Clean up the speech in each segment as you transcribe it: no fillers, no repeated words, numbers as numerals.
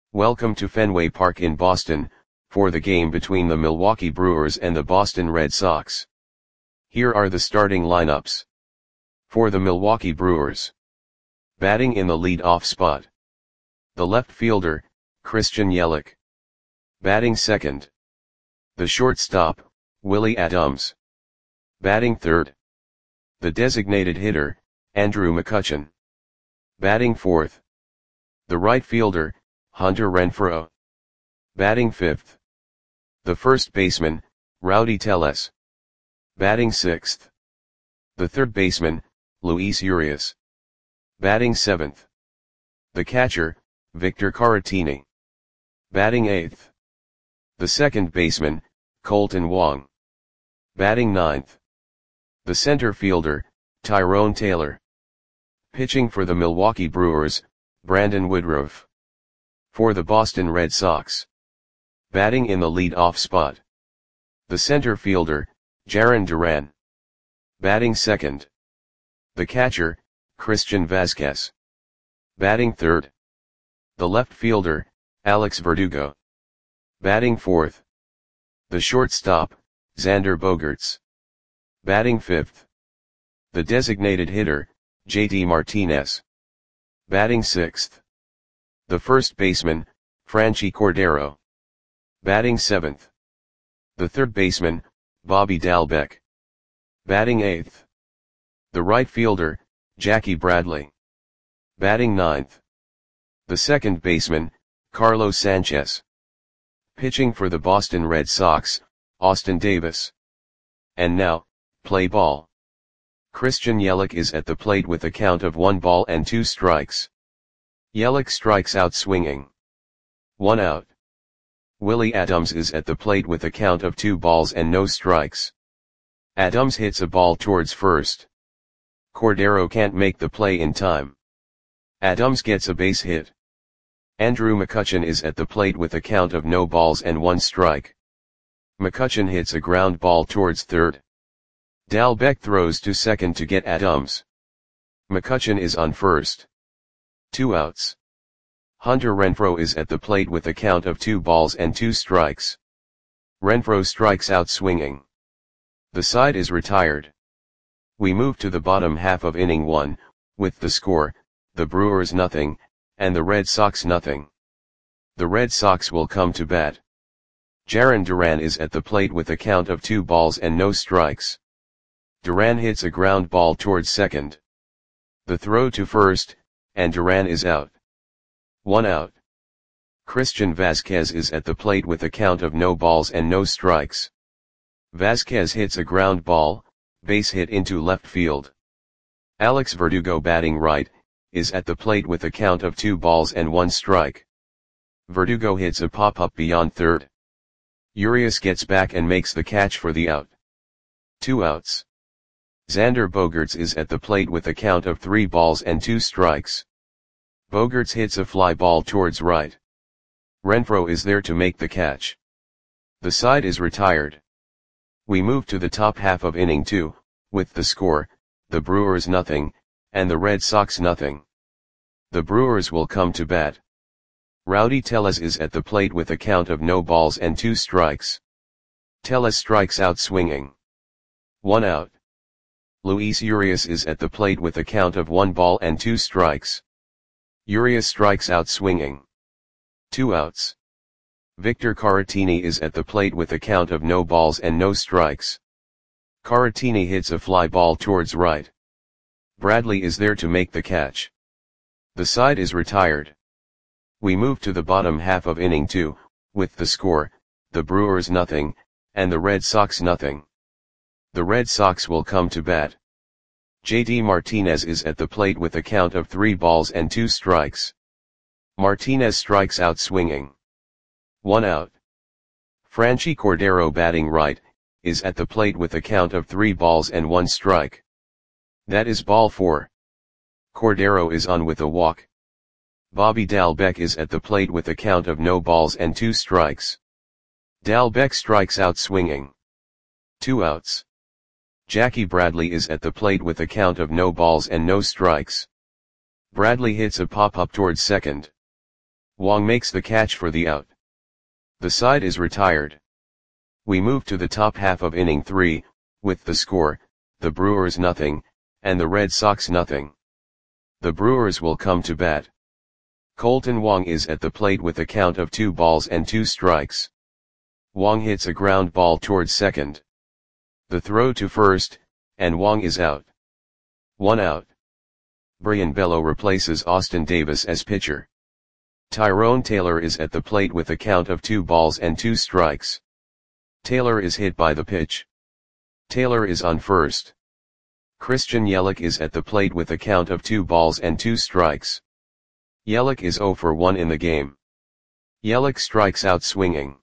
Welcome to Fenway Park in Boston, for the game between the Milwaukee Brewers and the Boston Red Sox. Here are the starting lineups. For the Milwaukee Brewers. Batting in the lead-off spot. The left fielder, Christian Yelich. Batting second. The shortstop, Willie Adams. Batting third. The designated hitter, Andrew McCutchen. Batting fourth. The right fielder, Hunter Renfroe. Batting fifth. The first baseman, Rowdy Tellez. Batting sixth. The third baseman, Luis Urias. Batting seventh. The catcher, Victor Caratini. Batting eighth. The second baseman, Colton Wong. Batting ninth. The center fielder, Tyrone Taylor. Pitching for the Milwaukee Brewers, Brandon Woodruff. For the Boston Red Sox. Batting in the lead-off spot. The center fielder, Jarren Duran. Batting second. The catcher, Christian Vazquez. Batting third. The left fielder, Alex Verdugo. Batting fourth. The shortstop, Xander Bogaerts. Batting fifth. The designated hitter, JD Martinez. Batting sixth. The first baseman, Franchy Cordero. Batting seventh. The third baseman, Bobby Dalbec. Batting eighth. The right fielder, Jackie Bradley. Batting ninth. The second baseman, Carlos Sanchez. Pitching for the Boston Red Sox, Austin Davis. And now, play ball. Christian Yelich is at the plate with a count of 1-2 strikes. Yelich strikes out swinging. 1 out. Willie Adams is at the plate with a count of 2-0 strikes. Adams hits a ball towards first. Cordero can't make the play in time. Adams gets a base hit. Andrew McCutchen is at the plate with a count of 0-1 strike. McCutchen hits a ground ball towards third. Dalbec throws to second to get Adams. McCutchen is on first. 2 outs. Hunter Renfroe is at the plate with a count of 2-2 strikes. Renfroe strikes out swinging. The side is retired. We move to the bottom half of inning 1, with the score, the Brewers 0, and the Red Sox 0. The Red Sox will come to bat. Jarren Duran is at the plate with a count of 2-0 strikes. Duran hits a ground ball towards second. The throw to first, and Duran is out. 1 out. Christian Vazquez is at the plate with a count of 0 strikes. Vazquez hits a ground ball, base hit into left field. Alex Verdugo batting right, is at the plate with a count of 2-1 strike. Verdugo hits a pop-up beyond third. Urias gets back and makes the catch for the out. 2 outs. Xander Bogaerts is at the plate with a count of 3-2 strikes. Bogaerts hits a fly ball towards right. Renfroe is there to make the catch. The side is retired. We move to the top half of inning 2, with the score, the Brewers 0, and the Red Sox 0. The Brewers will come to bat. Rowdy Tellez is at the plate with a count of 0-2 strikes. Tellez strikes out swinging. 1 out. Luis Urias is at the plate with a count of 1-2 strikes. Urias strikes out swinging. 2 outs. Victor Caratini is at the plate with a count of 0 strikes. Caratini hits a fly ball towards right. Bradley is there to make the catch. The side is retired. We move to the bottom half of inning 2, with the score, the Brewers 0, and the Red Sox 0. The Red Sox will come to bat. JD Martinez is at the plate with a count of 3-2 strikes. Martinez strikes out swinging. 1 out. Franchy Cordero batting right, is at the plate with a count of 3-1 strike. That is ball 4. Cordero is on with a walk. Bobby Dalbec is at the plate with a count of 0-2 strikes. Dalbec strikes out swinging. 2 outs. Jackie Bradley is at the plate with a count of 0 strikes. Bradley hits a pop-up towards second. Wong makes the catch for the out. The side is retired. We move to the top half of inning 3, with the score, the Brewers nothing, and the Red Sox nothing. The Brewers will come to bat. Kolten Wong is at the plate with a count of 2 balls and 2 strikes. Wong hits a ground ball towards second. The throw to first, and Wong is out. 1 out. Brian Bello replaces Austin Davis as pitcher. Tyrone Taylor is at the plate with a count of 2 balls and 2 strikes. Taylor is hit by the pitch. Taylor is on first. Christian Yelich is at the plate with a count of 2 balls and 2 strikes. Yelich is 0 for 1 in the game. Yelich strikes out swinging.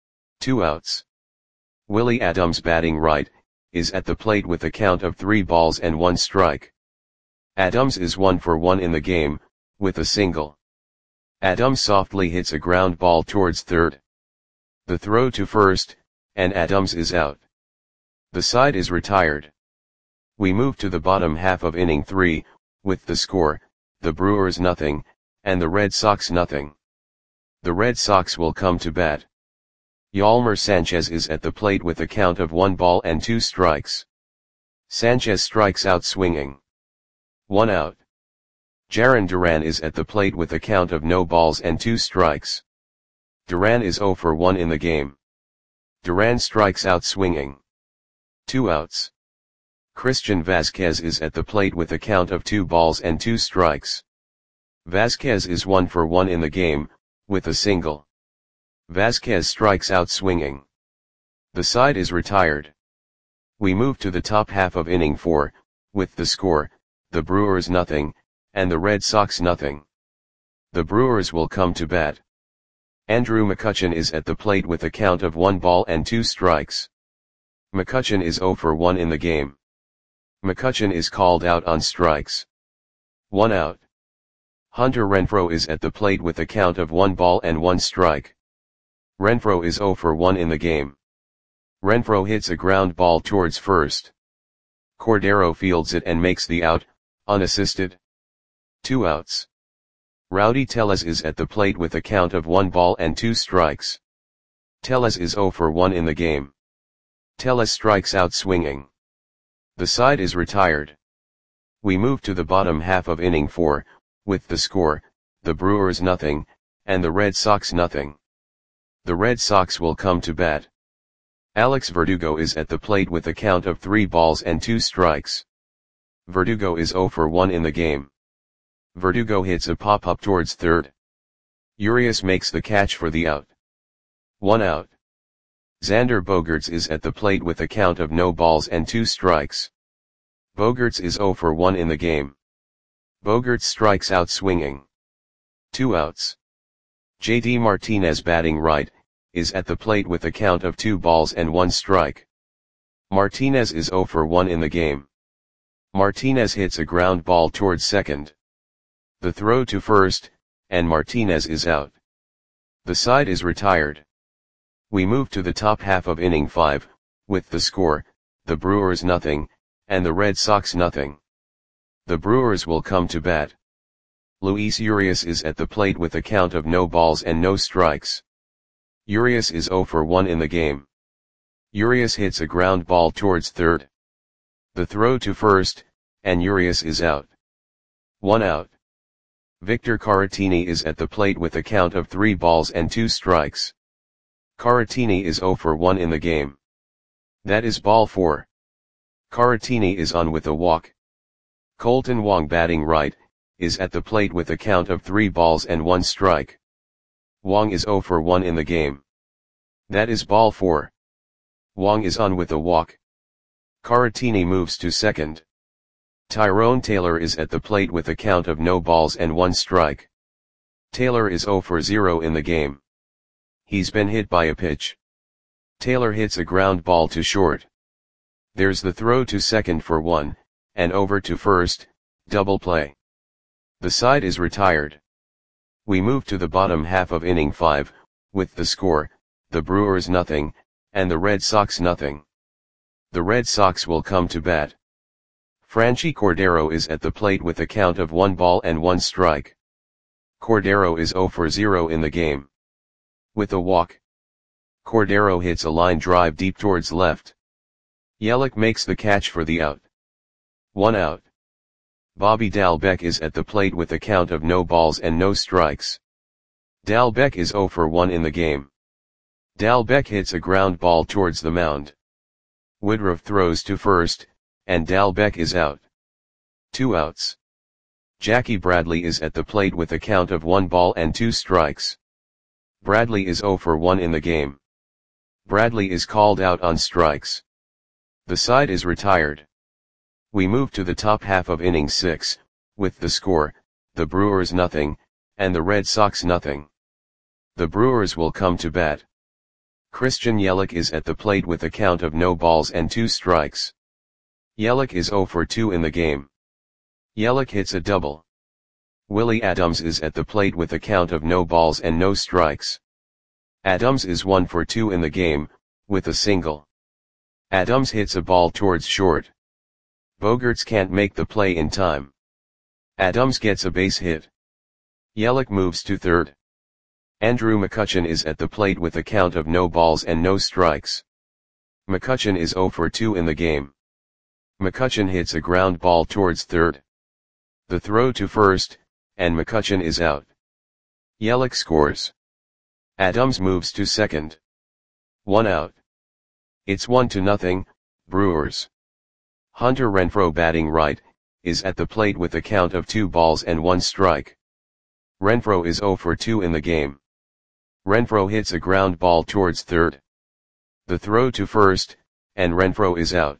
2 outs. Willie Adams batting right, is at the plate with a count of 3 balls and 1 strike. Adams is 1 for 1 in the game, with a single. Adams softly hits a ground ball towards third. The throw to first, and Adams is out. The side is retired. We move to the bottom half of inning 3, with the score, the Brewers nothing, and the Red Sox nothing. The Red Sox will come to bat. Yolmer Sanchez is at the plate with a count of 1 ball and 2 strikes. Sanchez strikes out swinging. 1 out. Jarren Duran is at the plate with a count of no balls and 2 strikes. Duran is 0 for 1 in the game. Duran strikes out swinging. 2 outs. Christian Vasquez is at the plate with a count of 2 balls and 2 strikes. Vasquez is 1 for 1 in the game, with a single. Vasquez strikes out swinging. The side is retired. We move to the top half of inning 4, with the score, the Brewers nothing, and the Red Sox nothing. The Brewers will come to bat. Andrew McCutchen is at the plate with a count of 1 ball and 2 strikes. McCutchen is 0 for 1 in the game. McCutchen is called out on strikes. 1 out. Hunter Renfroe is at the plate with a count of 1 ball and 1 strike. Renfroe is 0 for 1 in the game. Renfroe hits a ground ball towards first. Cordero fields it and makes the out, unassisted. 2 outs. Rowdy Tellez is at the plate with a count of 1 ball and 2 strikes. Tellez is 0 for 1 in the game. Tellez strikes out swinging. The side is retired. We move to the bottom half of inning 4, with the score, the Brewers nothing, and the Red Sox nothing. The Red Sox will come to bat. Alex Verdugo is at the plate with a count of 3 balls and 2 strikes. Verdugo is 0 for 1 in the game. Verdugo hits a pop-up towards third. Urias makes the catch for the out. 1 out. Xander Bogaerts is at the plate with a count of no balls and 2 strikes. Bogaerts is 0 for 1 in the game. Bogaerts strikes out swinging. 2 outs. JD Martinez batting right, is at the plate with a count of 2 balls and 1 strike. Martinez is 0 for 1 in the game. Martinez hits a ground ball towards second. The throw to first, and Martinez is out. The side is retired. We move to the top half of inning 5, with the score, the Brewers nothing, and the Red Sox nothing. The Brewers will come to bat. Luis Urias is at the plate with a count of no balls and no strikes. Urias is 0 for 1 in the game. Urias hits a ground ball towards third. The throw to first, and Urias is out. 1 out. Victor Caratini is at the plate with a count of 3 balls and 2 strikes. Caratini is 0 for 1 in the game. That is ball 4. Caratini is on with a walk. Kolten Wong batting right, is at the plate with a count of 3 balls and 1 strike. Wong is 0 for 1 in the game. That is ball 4. Wong is on with a walk. Caratini moves to second. Tyrone Taylor is at the plate with a count of no balls and 1 strike. Taylor is 0 for 0 in the game. He's been hit by a pitch. Taylor hits a ground ball to short. There's the throw to second for 1, and over to first, double play. The side is retired. We move to the bottom half of inning 5, with the score, the Brewers nothing, and the Red Sox nothing. The Red Sox will come to bat. Franchy Cordero is at the plate with a count of 1 ball and 1 strike. Cordero is 0 for 0 in the game. With a walk, Cordero hits a line drive deep towards left. Yelich makes the catch for the out. 1 out. Bobby Dalbec is at the plate with a count of no balls and no strikes. Dalbec is 0 for 1 in the game. Dalbec hits a ground ball towards the mound. Woodruff throws to first, and Dalbec is out. 2 outs. Jackie Bradley is at the plate with a count of 1 ball and 2 strikes. Bradley is 0 for 1 in the game. Bradley is called out on strikes. The side is retired. We move to the top half of inning 6, with the score, the Brewers nothing, and the Red Sox nothing. The Brewers will come to bat. Christian Yelich is at the plate with a count of no balls and 2 strikes. Yelich is 0 for 2 in the game. Yelich hits a double. Willie Adams is at the plate with a count of no balls and no strikes. Adams is 1 for 2 in the game, with a single. Adams hits a ball towards short. Bogaerts can't make the play in time. Adams gets a base hit. Yelich moves to third. Andrew McCutchen is at the plate with a count of no balls and no strikes. McCutchen is 0 for 2 in the game. McCutchen hits a ground ball towards third. The throw to first, and McCutchen is out. Yelich scores. Adams moves to second. 1 out. It's 1-0, Brewers. Hunter Renfroe, batting right, is at the plate with a count of 2 balls and 1 strike. Renfroe is 0 for 2 in the game. Renfroe hits a ground ball towards third. The throw to first, and Renfroe is out.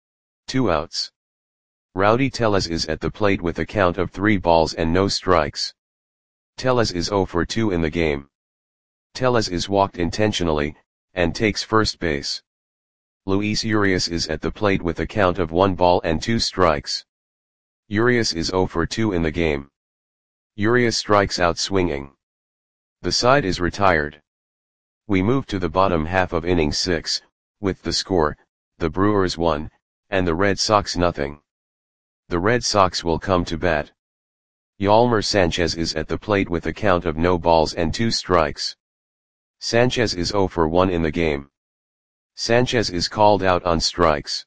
2 outs. Rowdy Tellez is at the plate with a count of 3 balls and no strikes. Tellez is 0 for 2 in the game. Tellez is walked intentionally, and takes first base. Luis Urias is at the plate with a count of 1 ball and 2 strikes. Urias is 0 for 2 in the game. Urias strikes out swinging. The side is retired. We move to the bottom half of inning 6, with the score, the Brewers 1, and the Red Sox nothing. The Red Sox will come to bat. Yolmer Sanchez is at the plate with a count of no balls and 2 strikes. Sanchez is 0 for 1 in the game. Sanchez is called out on strikes.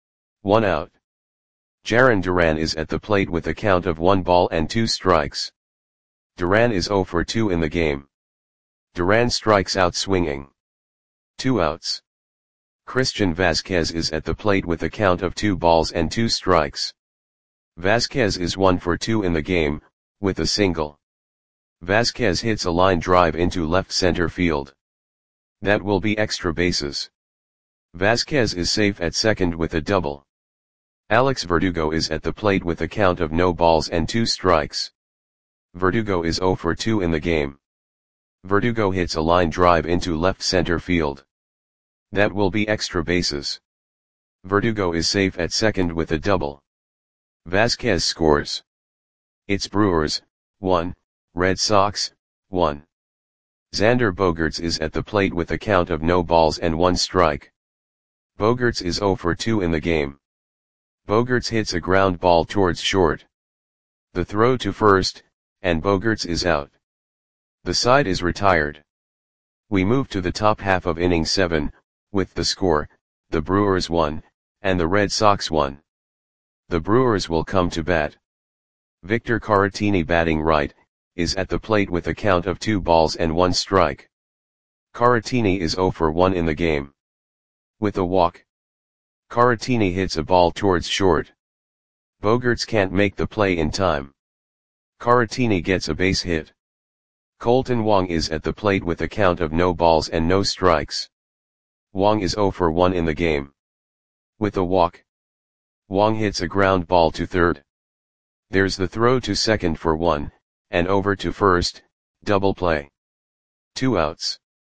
1 out. Jarren Duran is at the plate with a count of 1 ball and 2 strikes. Duran is 0 for 2 in the game. Duran strikes out swinging. 2 outs. Christian Vazquez is at the plate with a count of 2 balls and 2 strikes. Vazquez is 1 for 2 in the game, with a single. Vazquez hits a line drive into left center field. That will be extra bases. Vazquez is safe at second with a double. Alex Verdugo is at the plate with a count of no balls and 2 strikes. Verdugo is 0 for 2 in the game. Verdugo hits a line drive into left center field. That will be extra bases. Verdugo is safe at second with a double. Vazquez scores. It's Brewers, 1, Red Sox, 1. Xander Bogaerts is at the plate with a count of no balls and 1 strike. Bogaerts is 0 for 2 in the game. Bogaerts hits a ground ball towards short. The throw to first, and Bogaerts is out. The side is retired. We move to the top half of inning 7, with the score, the Brewers 1, and the Red Sox 1. The Brewers will come to bat. Victor Caratini, batting right, is at the plate with a count of 2 balls and 1 strike. Caratini is 0 for 1 in the game. With a walk, Caratini hits a ball towards short. Bogaerts can't make the play in time. Caratini gets a base hit. Colton Wong is at the plate with a count of no balls and no strikes. Wong is 0 for 1 in the game. With a walk, Wong hits a ground ball to third. There's the throw to second for 1, and over to first, double play. 2 outs.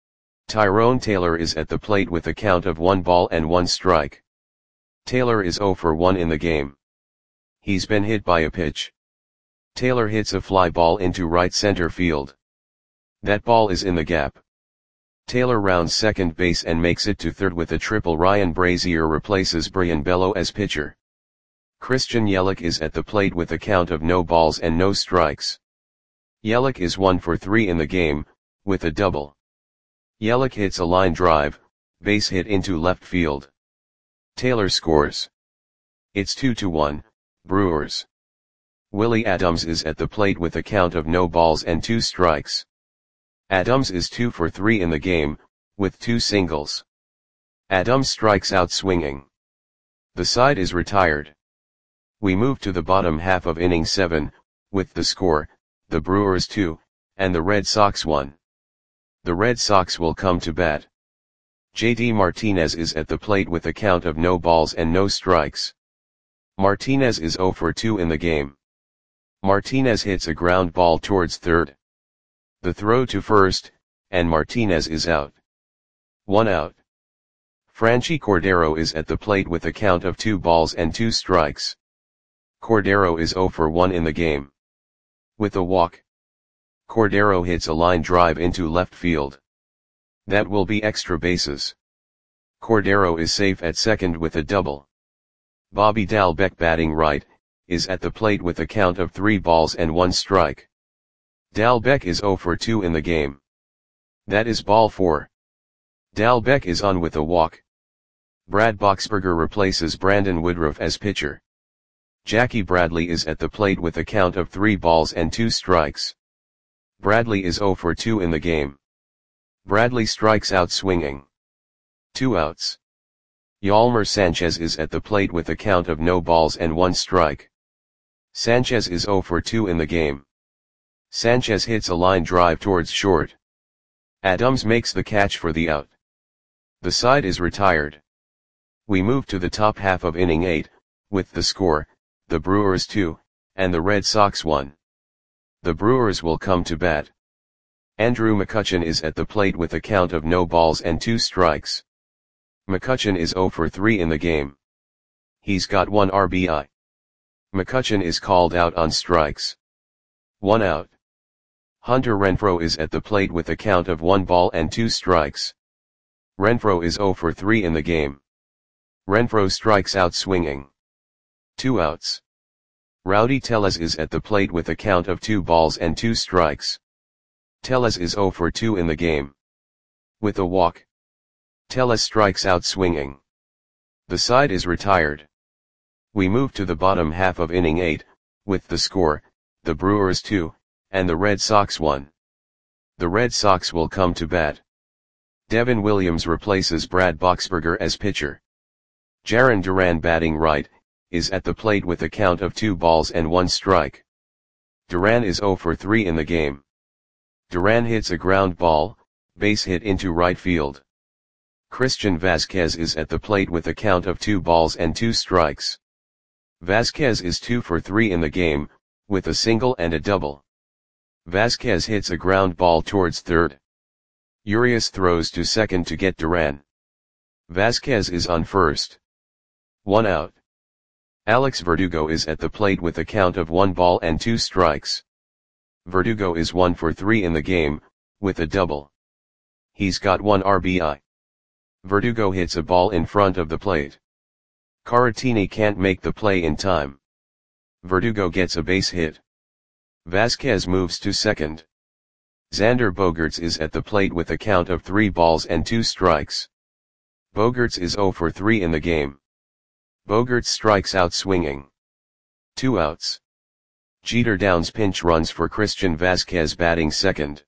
Tyrone Taylor is at the plate with a count of 1 ball and 1 strike. Taylor is 0 for 1 in the game. He's been hit by a pitch. Taylor hits a fly ball into right center field. That ball is in the gap. Taylor rounds second base and makes it to third with a triple. Ryan Brazier replaces Brian Bello as pitcher. Christian Yelich is at the plate with a count of no balls and no strikes. Yelich is 1 for 3 in the game, with a double. Yelich hits a line drive, base hit into left field. Taylor scores. It's 2-1, Brewers. Willie Adams is at the plate with a count of no balls and 2 strikes. Adams is 2 for 3 in the game, with 2 singles. Adams strikes out swinging. The side is retired. We move to the bottom half of inning 7, with the score, the Brewers 2, and the Red Sox 1. The Red Sox will come to bat. JD Martinez is at the plate with a count of no balls and no strikes. Martinez is 0 for 2 in the game. Martinez hits a ground ball towards third. The throw to first, and Martinez is out. 1 out. Franchy Cordero is at the plate with a count of 2 balls and 2 strikes. Cordero is 0 for 1 in the game. With a walk, Cordero hits a line drive into left field. That will be extra bases. Cordero is safe at second with a double. Bobby Dalbec, batting right, is at the plate with a count of 3 balls and 1 strike. Dalbec is 0 for 2 in the game. That is ball 4. Dalbec is on with a walk. Brad Boxberger replaces Brandon Woodruff as pitcher. Jackie Bradley is at the plate with a count of 3 balls and 2 strikes. Bradley is 0 for 2 in the game. Bradley strikes out swinging. 2 outs. Yolmer Sanchez is at the plate with a count of no balls and 1 strike. Sanchez is 0 for 2 in the game. Sanchez hits a line drive towards short. Adams makes the catch for the out. The side is retired. We move to the top half of inning 8, with the score, the Brewers 2, and the Red Sox 1. The Brewers will come to bat. Andrew McCutchen is at the plate with a count of no balls and 2 strikes. McCutchen is 0 for 3 in the game. He's got 1 RBI. McCutchen is called out on strikes. 1 out. Hunter Renfroe is at the plate with a count of 1 ball and 2 strikes. Renfroe is 0 for 3 in the game. Renfroe strikes out swinging. 2 outs. Rowdy Tellez is at the plate with a count of 2 balls and 2 strikes. Tellez is 0 for 2 in the game. With a walk, Tellez strikes out swinging. The side is retired. We move to the bottom half of inning 8, with the score, the Brewers 2, and the Red Sox 1. The Red Sox will come to bat. Devin Williams replaces Brad Boxberger as pitcher. Jarren Duran, batting right, is at the plate with a count of 2 balls and 1 strike. Duran is 0 for 3 in the game. Duran hits a ground ball, base hit into right field. Christian Vazquez is at the plate with a count of 2 balls and 2 strikes. Vazquez is 2 for 3 in the game, with a single and a double. Vazquez hits a ground ball towards third. Urias throws to second to get Duran. Vazquez is on first. 1 out. Alex Verdugo is at the plate with a count of 1 ball and 2 strikes. Verdugo is 1 for 3 in the game, with a double. He's got 1 RBI. Verdugo hits a ball in front of the plate. Caratini can't make the play in time. Verdugo gets a base hit. Vazquez moves to second. Xander Bogaerts is at the plate with a count of 3 balls and 2 strikes. Bogaerts is 0 for 3 in the game. Bogaerts strikes out swinging. 2 outs. Jeter Downs pinch runs for Christian Vazquez, batting second.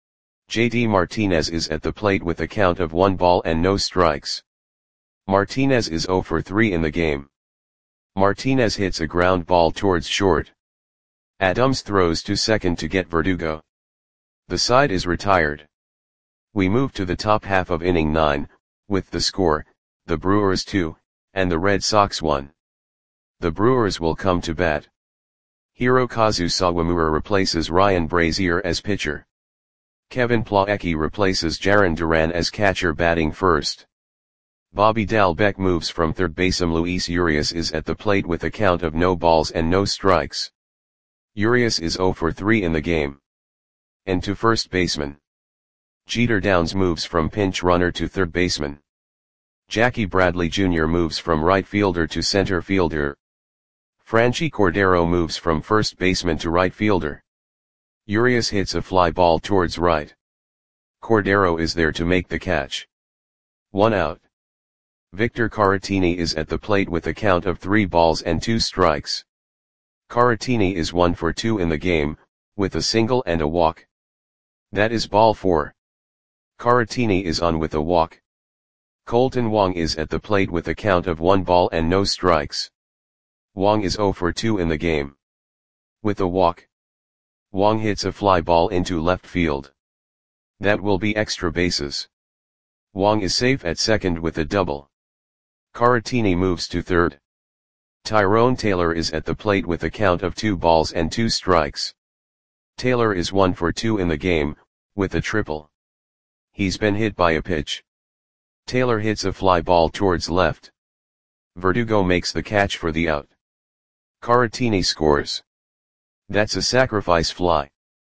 JD Martinez is at the plate with a count of 1 ball and no strikes. Martinez is 0 for 3 in the game. Martinez hits a ground ball towards short. Adams throws to second to get Verdugo. The side is retired. We move to the top half of inning 9, with the score, the Brewers 2, and the Red Sox 1. The Brewers will come to bat. Hirokazu Sawamura replaces Ryan Brazier as pitcher. Kevin Plawecki replaces Jarren Duran as catcher, batting first. Bobby Dalbec moves from third baseman. Luis Urias is at the plate with a count of no balls and no strikes. Urias is 0 for 3 in the game. And to first baseman. Jeter Downs moves from pinch runner to third baseman. Jackie Bradley Jr. moves from right fielder to center fielder. Franchy Cordero moves from first baseman to right fielder. Urias hits a fly ball towards right. Cordero is there to make the catch. 1 out. Victor Caratini is at the plate with a count of 3 balls and 2 strikes. Caratini is 1 for 2 in the game, with a single and a walk. That is ball 4. Caratini is on with a walk. Colton Wong is at the plate with a count of 1 ball and no strikes. Wong is 0 for 2 in the game. With a walk, Wong hits a fly ball into left field. That will be extra bases. Wong is safe at second with a double. Caratini moves to third. Tyrone Taylor is at the plate with a count of 2 balls and 2 strikes. Taylor is 1 for 2 in the game, with a triple. He's been hit by a pitch. Taylor hits a fly ball towards left. Verdugo makes the catch for the out. Caratini scores. That's a sacrifice fly.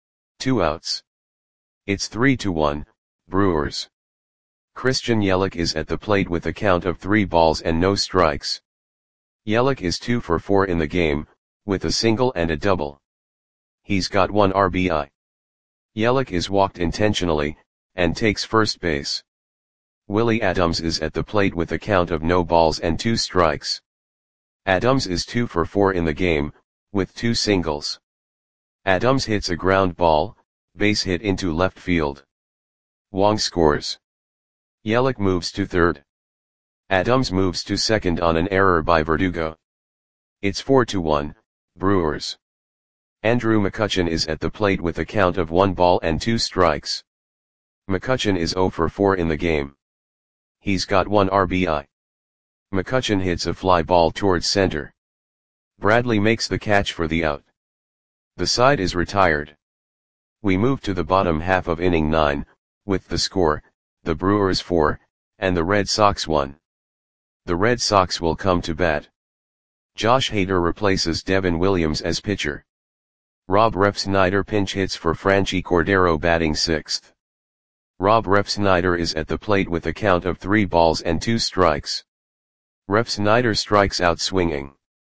2 outs. It's 3-1, Brewers. Christian Yelich is at the plate with a count of 3 balls and no strikes. Yelich is 2 for 4 in the game, with a single and a double. He's got 1 RBI. Yelich is walked intentionally, and takes first base. Willie Adams is at the plate with a count of no balls and 2 strikes. Adams is 2 for 4 in the game, with 2 singles. Adams hits a ground ball, base hit into left field. Wong scores. Yelich moves to third. Adams moves to second on an error by Verdugo. It's 4-1, Brewers. Andrew McCutchen is at the plate with a count of 1 ball and 2 strikes. McCutchen is 0 for 4 in the game. He's got 1 RBI. McCutchen hits a fly ball towards center. Bradley makes the catch for the out. The side is retired. We move to the bottom half of inning 9, with the score, the Brewers 4, and the Red Sox 1. The Red Sox will come to bat. Josh Hader replaces Devin Williams as pitcher. Rob Refsnyder pinch hits for Franchy Cordero batting 6th. Rob Refsnyder is at the plate with a count of 3 balls and 2 strikes. Refsnyder strikes out swinging.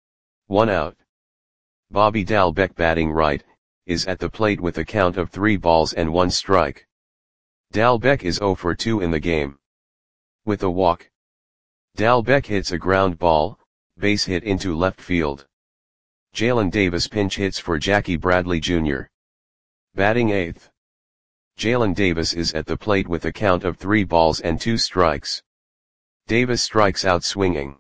1 out. Bobby Dalbec batting right, is at the plate with a count of 3 balls and 1 strike. Dalbec is 0 for 2 in the game. With a walk, Dalbec hits a ground ball, base hit into left field. Jalen Davis pinch hits for Jackie Bradley Jr. Batting 8th. Jalen Davis is at the plate with a count of 3 balls and 2 strikes. Davis strikes out swinging.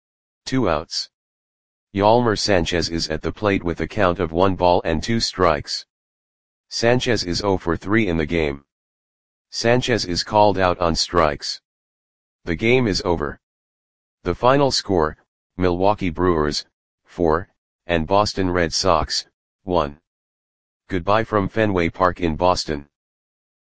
2 outs. Yolmer Sanchez is at the plate with a count of 1 ball and 2 strikes. Sanchez is 0 for 3 in the game. Sanchez is called out on strikes. The game is over. The final score, Milwaukee Brewers, 4, and Boston Red Sox, 1. Goodbye from Fenway Park in Boston.